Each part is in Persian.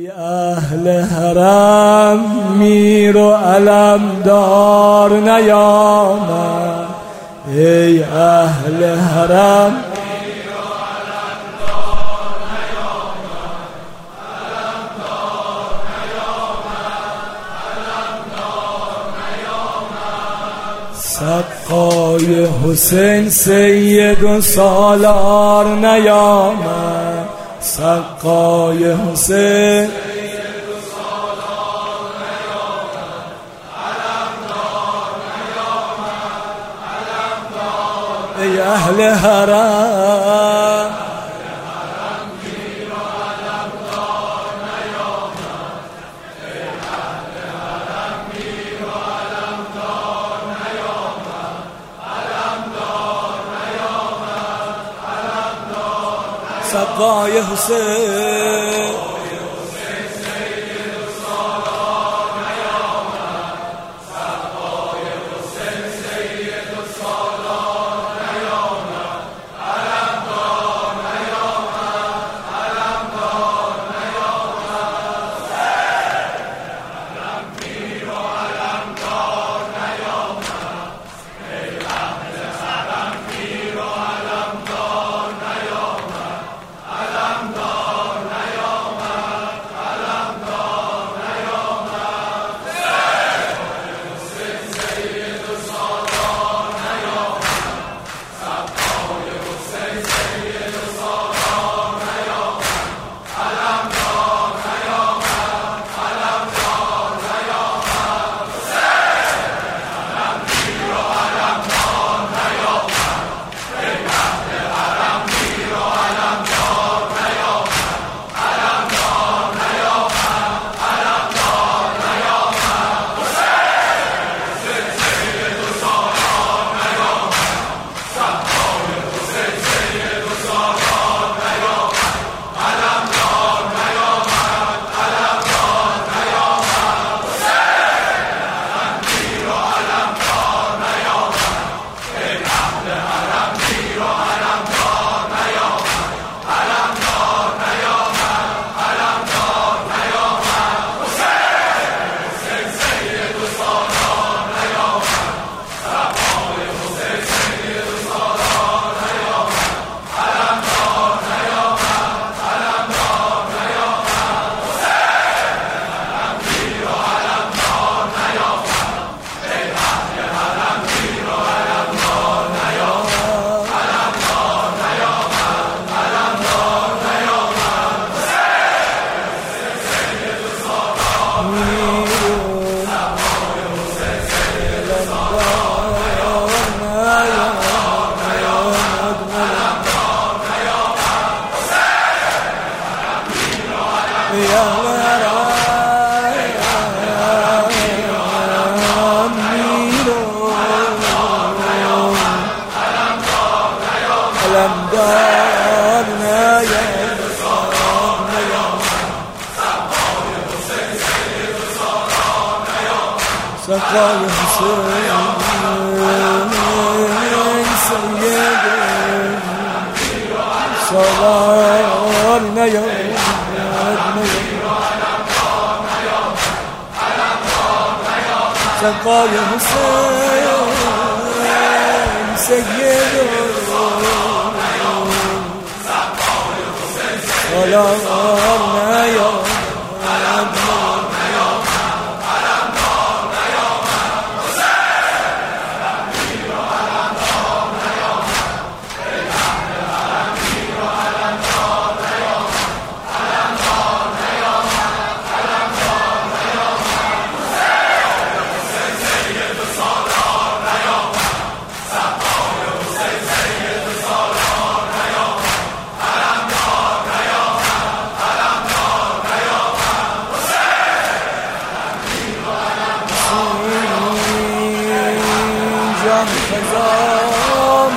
ای اهل حرم میر و علمدار نیامد، ای اهل حرم میر و علمدار نیامد، علمدار نیامد، سقای حسین سید و سالار نیامد، سقای حسین سید و سالار نیامد، علمدار نیامد، علمدار ای اهل حرم میر و علمدار نیامد، ای اهل حرم میر و علمدار نیامد، علمدار نیامد، علمدار سقای حسین سید و سالار نیامد، سقای حسین سید و سالار نیامد، علمدار نیامد، علمدار نیامد، حرم میر و علمدار نیامد، ای اهل حرم میر و علمدار نیامد، علمدار نیامد، علمدار نیامد، حسین سید و سالار نیامد، سقای حسین سید و سالار نیامد، علمدار نیامد، علمدار نیامد، حرم میر و علمدار نیامد، ای اهل حرم میر و علمدار نیامد، علمدار نیامد، علمدار نیامد، حسین سید و سالار نیامد، سقای حسین سید و سالار نیامد، علمدار نیامد، علمدار نیامد، حرم میر و علمدار نیامد، ای اهل حرم میر و علمدار نیامد، علمدار نیامد، علمدار نیامد، حسین سید و سالار نیامد، سقای حسین سید و سالار نیامد، علمدار نیامد، علمدار نیامد، حرم میر و علمدار نیامد، ای اهل حرم میر و علمدار نیامد، علمدار نیامد، علمدار نیامد، حسین سید و سالار نیامد، سقای حسین سید و سالار نیامد، علمدار نیامد، حرم میر و علمدار میر و علمدار نیامد، سقای حسین سید و سالار نیامد، سقای حسین سید و سالار نیامد، سقای حسین سید و سالار نیامد، جان خزام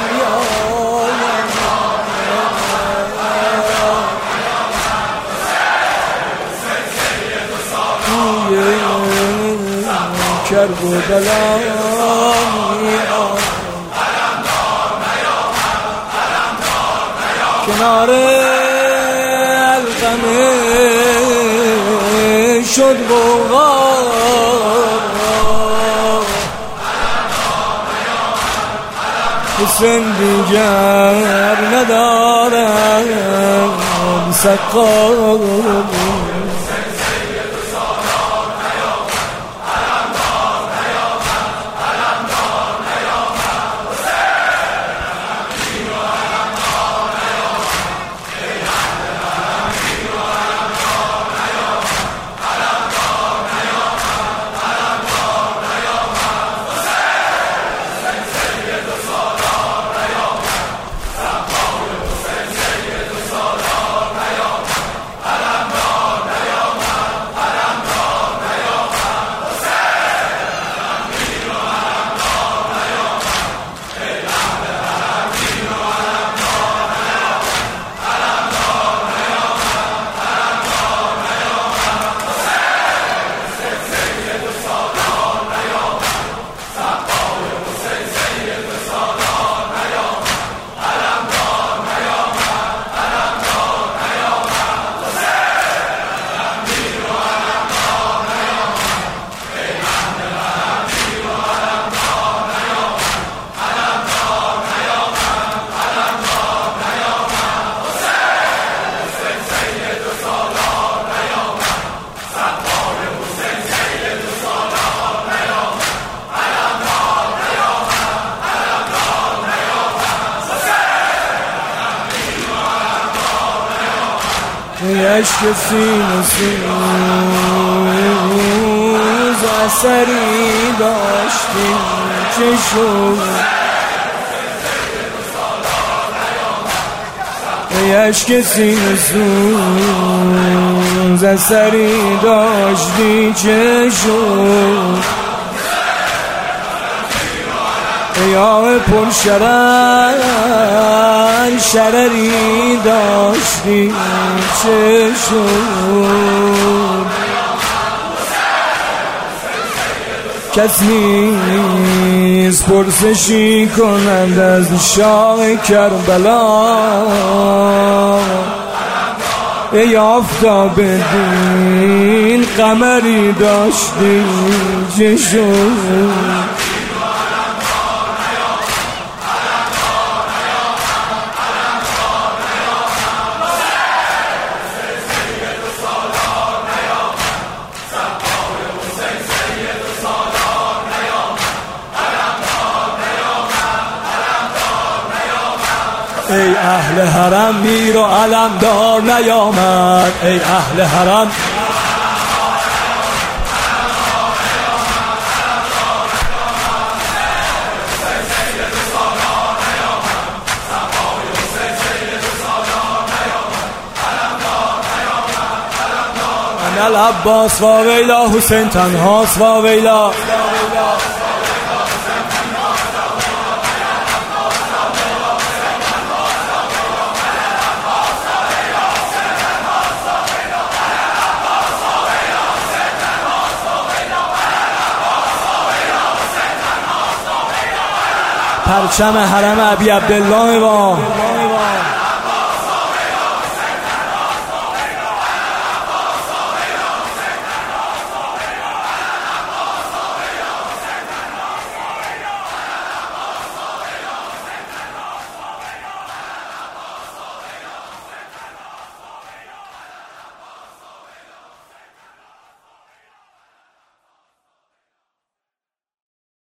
کرب و بلا کنار القمه شد غوغا حسین دیگر ندارم سقا عشق سینه سوز اثری داشتیم که شد عشق سینه سوز اثری داشتی که شد یا پر شرر شرری داشتی چه شد کسی نیست پرسشی کنند از شاه کربلا ای آفتاب دین قمری داشتی چه شد ای اهل حرم میر و علمدار نیامد ای اهل حرم انا العباس و ویلا حسین تنهاست و ویلا پرچم حرم ابی عبدالله با